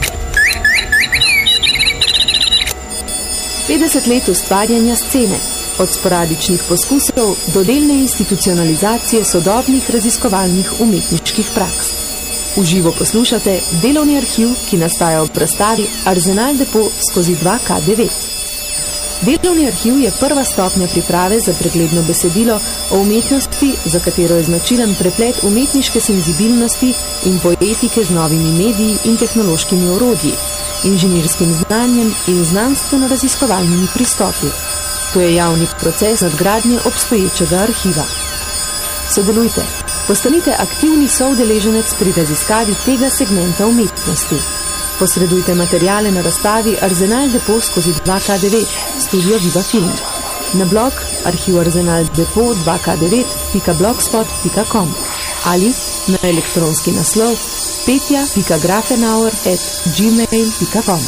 petdeset let ustvarjanja scene. od sporadičnih poskusov do delne institucionalizacije sodobnih raziskovalnih umetniških praks. V živo poslušate delovni arhiv, ki nastaja ob razstavi Arsenal Depot skozi dva K devet. Delovni arhiv je prva stopnja priprave za pregledno besedilo o umetnosti, za katero je značilen preplet umetniške senzibilnosti in poetike z novimi mediji in tehnološkimi orodji, inženirskim znanjem in znanstveno-raziskovalnimi pristopi. To je javni proces nadgradnje obstoječega arhiva. Sodelujte, postanite aktivni soudeleženec pri raziskavi tega segmenta umetnosti. Posredujte materijale na razstavi Arsenal Depot skozi dva K devet, studio Viva Film. Na blog arhiv arsenal depot dva K devet pika blogspot pika com ali na elektronski naslov petja pika grafenauer at gmail pika com.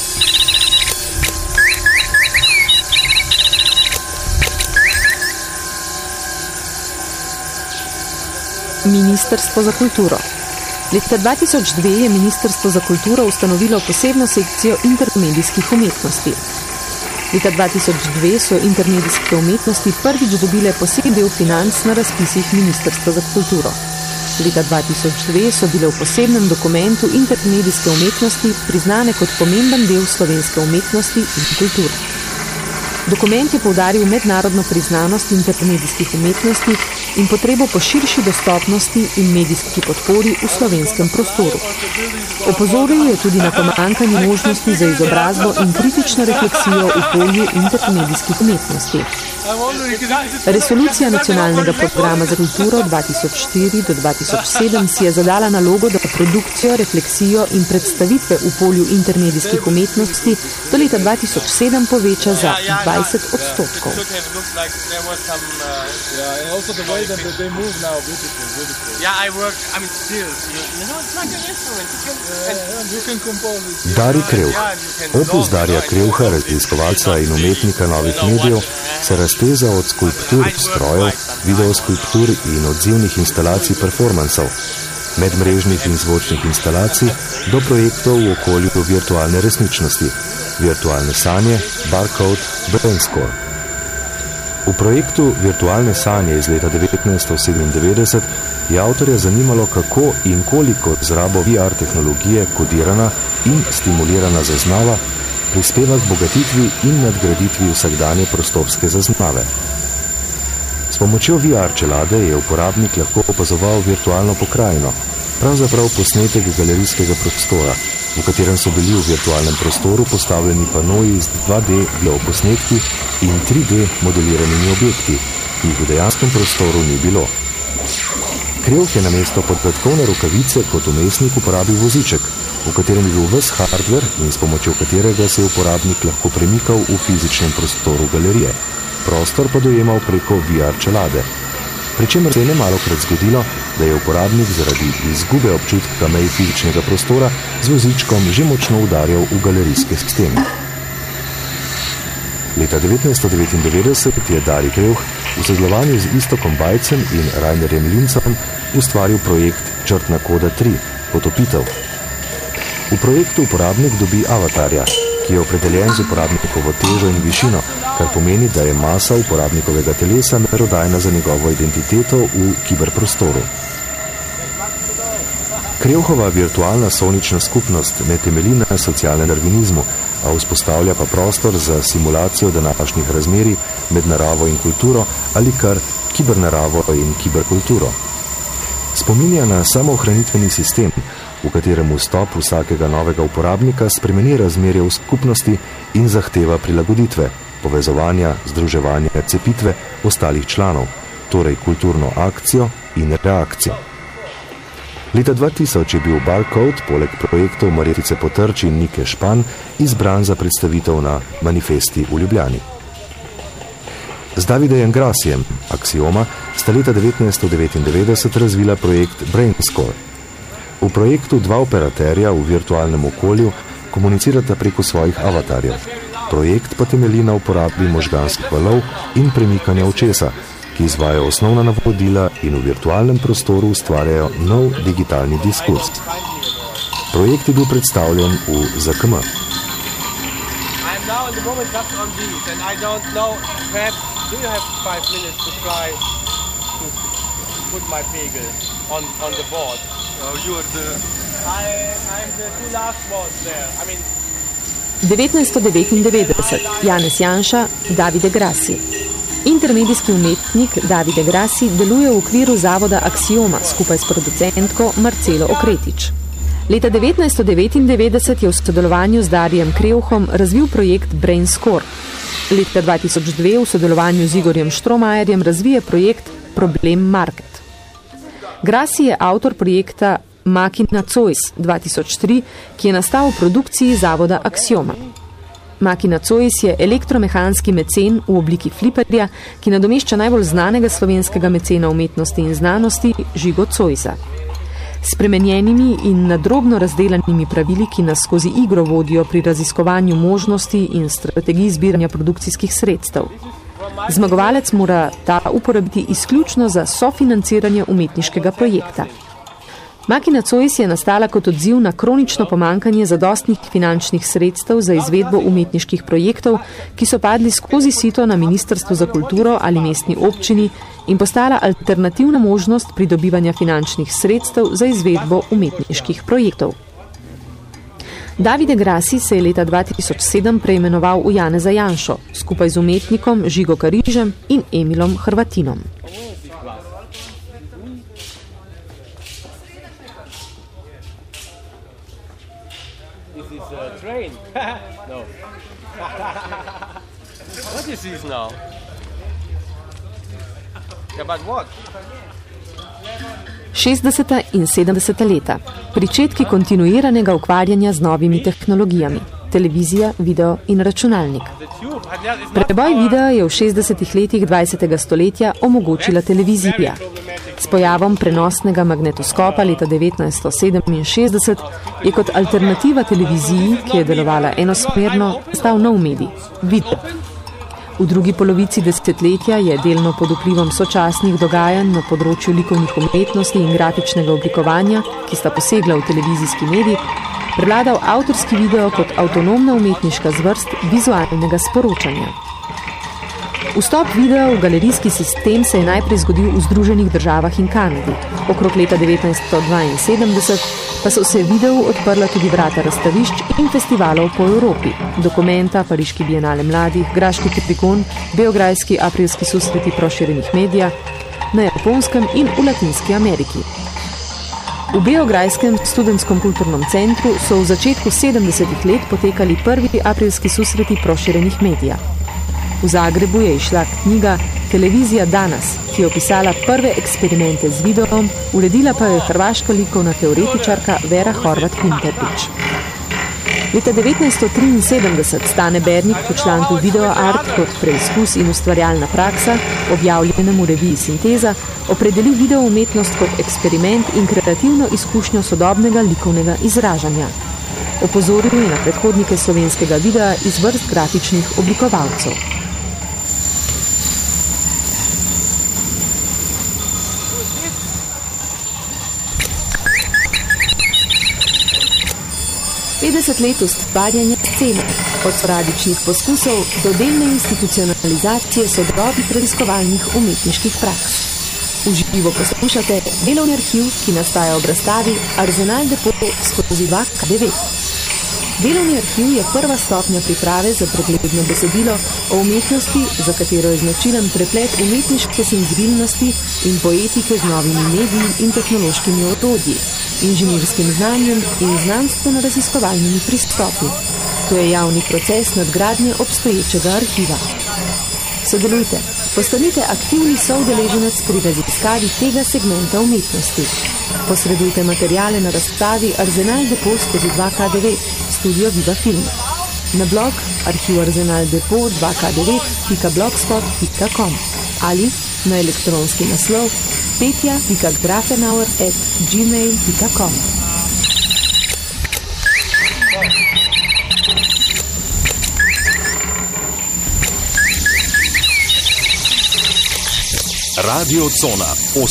Ministrstvo za kulturo. Leta dva tisoč dve je Ministrstvo za kulturo ustanovilo posebno sekcijo intermedijskih umetnosti. Leta dva tisoč dve so intermedijske umetnosti prvič dobile poseben del financ na razpisih Ministrstva za kulturo. Leta dva tisoč dve so bile v posebnem dokumentu intermedijske umetnosti priznane kot pomemben del slovenske umetnosti in kulture. Dokument je poudaril mednarodno priznanost intermedijskih umetnosti in potrebo po širši dostopnosti in medijski podpori v slovenskem prostoru. Opozoril je tudi na pomanjkanje možnosti za izobrazbo in kritično refleksijo v polju intermedijskih umetnosti. Resolucija Nacionalnega programa za kulturo dva tisoč štiri do dva tisoč sedem si je zadala nalogo, da produkcijo, refleksijo in predstavitve v polju intermedijskih umetnosti do leta dva tisoč sedem poveča za dvajset odstotkov. Dari Krevh. Opus Darija Krevha, raziskovalca in umetnika novih medijev, se razteza od skulptur, strojev, videoskulptur in odzivnih instalacij performansov, medmrežnih in zvočnih instalacij do projektov v okolju virtualne resničnosti, virtualne sanje, Barcode, Brainscore. V projektu Virtualne sanje iz leta devetnajststo sedemindevetdeset je avtorja zanimalo, kako in koliko z rabo V R tehnologije kodirana in stimulirana zaznava prispeva k bogatitvi in nadgraditvi vsakdanje prostorske zaznave. S pomočjo V R čelade je uporabnik lahko opazoval virtualno pokrajino, pravzaprav posnetek galerijskega prostora, v katerem so bili v virtualnem prostoru postavljeni panoji z dva D geoposnetki in tri D modeliranimi objekti, ki jih v dejanskem prostoru ni bilo. Krevh je namesto podkladkovne rokavice kot vmesnik uporabil voziček, v katerem je bil ves hardware in s pomočjo katerega se je uporabnik lahko premikal v fizičnem prostoru galerije. Prostor pa dojemal preko V R čelade. Pričemer se je nemalokrat zgodilo, da je uporabnik zaradi izgube občutka mej fizičnega prostora z vozičkom že močno udarjal v galerijske stene. Leta devetnajststo devetindevetdeset je Dari Krevh v sodelovanju z Istokom Bajcem in Rainerjem Lincem ustvaril projekt Črtna koda tri, Potopitev. V projektu uporabnik dobi avatarja, ki je opredeljen z uporabnikovo težo in višino, kar pomeni, da je masa uporabnikovega telesa merodajna za njegovo identiteto v kiberprostoru. Krevhova virtualna sonična skupnost ne temelji na socialnem darvinizmu, a vzpostavlja pa prostor za simulacijo današnjih razmerij med naravo in kulturo ali kar kibernaravo in kiberkulturo. Spominja na samoohranitveni sistem, v katerem vstop vsakega novega uporabnika spremeni razmerje v skupnosti in zahteva prilagoditve, povezovanja, združevanja, cepitve ostalih članov, torej kulturno akcijo in reakcijo. Leta dva tisoč je bil Barcode, poleg projektov Marjetice Potrč in Nike Špan, izbran za predstavitev na Manifesti v Ljubljani. Z Davidejem Grasijem, Axioma, sta leta devetnajststo devetindevetdeset razvila projekt Brainscore. V projektu dva operaterja v virtualnem okolju komunicirata preko svojih avatarjev. Projekt pa temelji na uporabi možganskih valov in premikanja očesa, ki izvajajo osnovna navodila in v virtualnem prostoru ustvarjajo nov digitalni diskurs. Projekt je bil predstavljen v Z K M. Do you have five minutes to try to put my pegel on, on the board? Oh, you are the... I, I'm the two last ones there. I mean... devetnajststo devetindevetdeset. Janez Janša, Davide Grassi. Intermedijski umetnik Davide Grassi deluje v okviru zavoda Aksioma skupaj s producentko Marcelo Okretič. Leta devetnajststo devetindevetdeset je v sodelovanju z Darijem Krevhom razvil projekt Brainscore. Leta dva tisoč dve v sodelovanju z Igorjem Štromajerjem razvije projekt Problem Market. Grassi je avtor projekta Makina Zois dva tisoč tri, ki je nastal v produkciji zavoda Aksioma. Makina Zois je elektromehanski mecen v obliki fliperja, ki nadomešča najbolj znanega slovenskega mecena umetnosti in znanosti Žigo Zoisa. Spremenjenimi in nadrobno razdelanimi pravili, ki nas skozi igro vodijo pri raziskovanju možnosti in strategiji zbiranja produkcijskih sredstev. Zmagovalec mora ta uporabiti izključno za sofinanciranje umetniškega projekta. Makina Zois je nastala kot odziv na kronično pomankanje zadostnih finančnih sredstev za izvedbo umetniških projektov, ki so padli skozi sito na Ministrstvu za kulturo ali mestni občini in postala alternativna možnost pridobivanja finančnih sredstev za izvedbo umetniških projektov. Davide Grassi se je leta dva tisoč sedem preimenoval v Janeza Janšo, skupaj z umetnikom Žigo Karižem in Emilom Hrvatinom. Train? No. What is this now? Yeah, but what? šestdeseta in sedemdeseta leta. Pričetki kontinuiranega ukvarjanja z novimi tehnologijami. Televizija, video in računalnik. Preboj videa je v šestdesetih letih dvajsetega stoletja omogočila televizija. S pojavom prenosnega magnetoskopa leta devetnajststo sedeminšestdeset je kot alternativa televiziji, ki je delovala enosmerno, stal nov medij, video. V drugi polovici desetletja je delno pod vplivom sočasnih dogajanj na področju likovnih umetnosti in grafičnega oblikovanja, ki sta posegla v televizijski medij, prevladal avtorski video kot avtonomna umetniška zvrst vizualnega sporočanja. Vstop videa v galerijski sistem se je najprej zgodil v Združenih državah in Kanadi. Okrog leta devetnajststo dvainsedemdeset pa so se videu odprla tudi vrata razstavišč in festivalov po Evropi. Dokumenta, Pariški bienale mladih, Graški trikon, Beograjski aprilski susreti proširjenih medija, na Japonskem in v Latinski Ameriki. V Beograjskem študentskem kulturnem centru so v začetku sedemdesetih let potekali prvi aprilski susreti proširjenih medija. V Zagrebu je izšla knjiga Televizija danas, ki je opisala prve eksperimente z videom, uredila pa jo je hrvaška likovna teoretičarka Vera Horvat Pinterpič. Leta devetnajststo triinsedemdeset Stane Bernik po članku Video Art kot preizkus in ustvarjalna praksa, objavljenem v reviji Sinteza, opredeli video umetnost kot eksperiment in kreativno izkušnjo sodobnega likovnega izražanja. Opozoril je na predhodnike slovenskega videa iz vrst grafičnih oblikovalcev. petdeset let ustvarjanja scene, od sporadičnih poskusov do delne institucionalizacije sodobnih raziskovalnih umetniških praks. V živo poslušate delovni arhiv, ki nastaja ob razstavi Arsenal Depot skozi dva K devet. Delovni arhiv je prva stopnja priprave za pregledno besedilo o umetnosti, za katero je značilen preplet umetniške senzibilnosti in poetike z novimi mediji in tehnološkimi orodji, inženirskim znanjem in znanstveno-raziskovalnimi pristopi. To je javni proces nadgradnje obstoječega arhiva. Sodelujte, postanite aktivni soudeleženec pri raziskavi tega segmenta umetnosti. Posredujte materijale na razstavi Arsenal Depot skozi dva K devet, studio Viva Film. Na blog arhiv arsenal depot dva K devet pika blogspot pika com ali na elektronski naslov petja pika grafenauer at gmail pika com. Radio Cona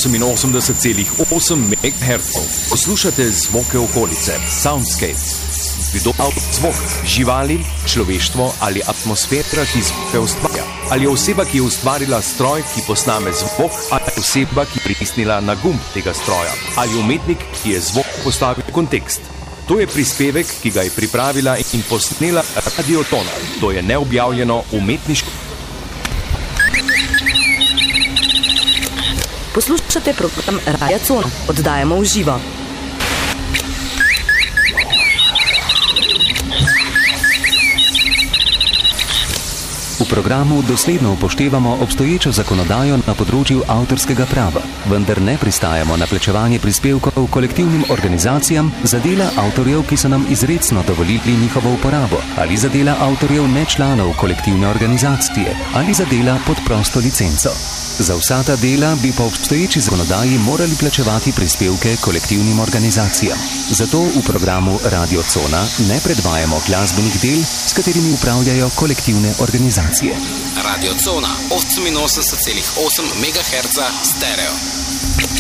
oseminosemdeset celih osem megahertzov. Poslušate zvoke okolice, Soundscapes. Videl zvok, živali, človeštvo ali atmosfera, ki zvoke ustvarja. Ali je oseba, ki je ustvarila stroj, ki posname zvok, ali oseba, ki je pritisnila na gumb tega stroja. Ali umetnik, ki je zvok postavil v kontekst. To je prispevek, ki ga je pripravila in posnela Radio Tona. To je neobjavljeno umetniško. Poslušate program Radia Cona. Oddajamo v živo. V programu dosledno upoštevamo obstoječo zakonodajo na področju avtorskega prava, vendar ne pristajamo na plačevanje prispevkov kolektivnim organizacijam za dela avtorjev, ki so nam izrecno dovolili njihovo uporabo, ali za dela avtorjev ne članov kolektivne organizacije, ali za dela pod prosto licenco. Za vsa ta dela bi po obstoječi zakonodaji morali plačevati prispevke kolektivnim organizacijam. Zato v programu Radio Cona ne predvajamo glasbenih del, s katerimi upravljajo kolektivne organizacije. Radio Cona oseminosemdeset celih osem megaherca stereo.